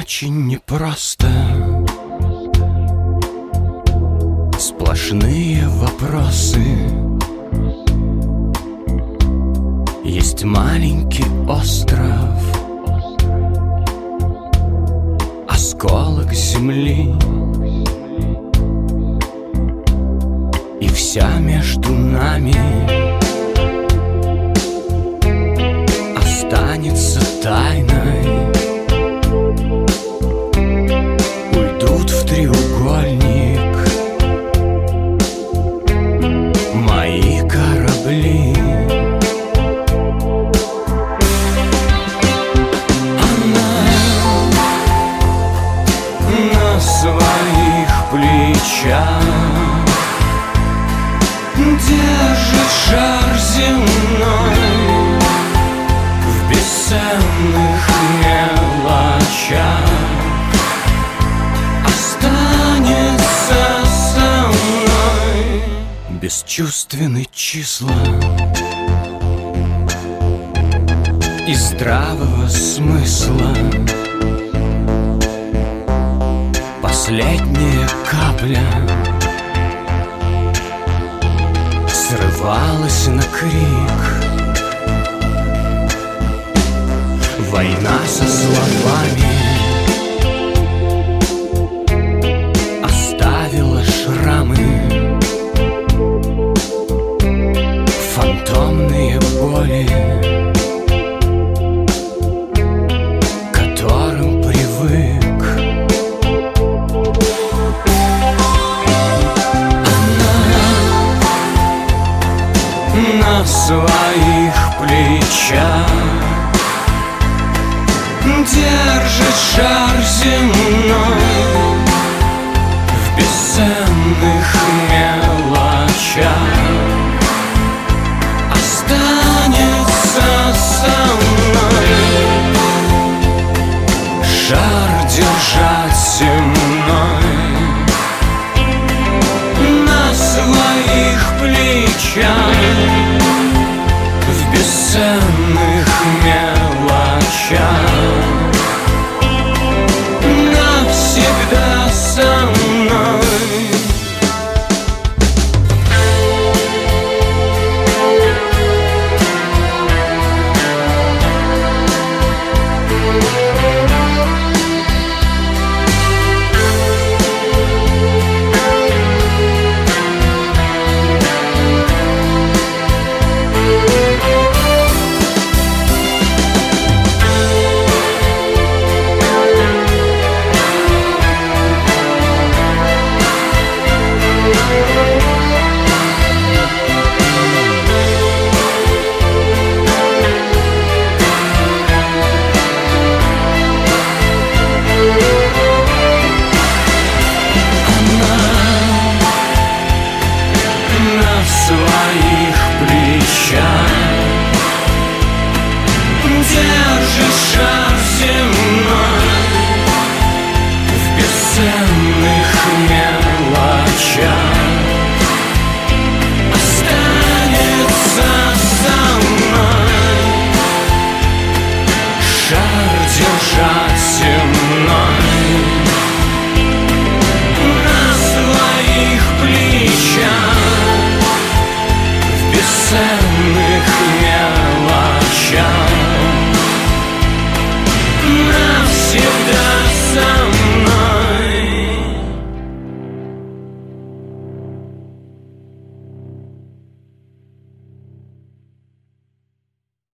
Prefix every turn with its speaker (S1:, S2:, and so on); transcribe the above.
S1: очень непросто. Сплошные вопросы. Есть маленький остров, осколок земли, и вся между нами останется тайной. Уйдут в треугольник мои корабли. На своих плечах держит шар земной. В бесценных мелочах останется со мной. Бесчувственны числа и здравого смысла. Последняя капля срывалась на крик. Война со словами оставила шрамы, фантомные боли, к которым привык. На своих плечах держит шар земной. В бесценных мелочах останется со мной. Шар держать земной на своих плечах.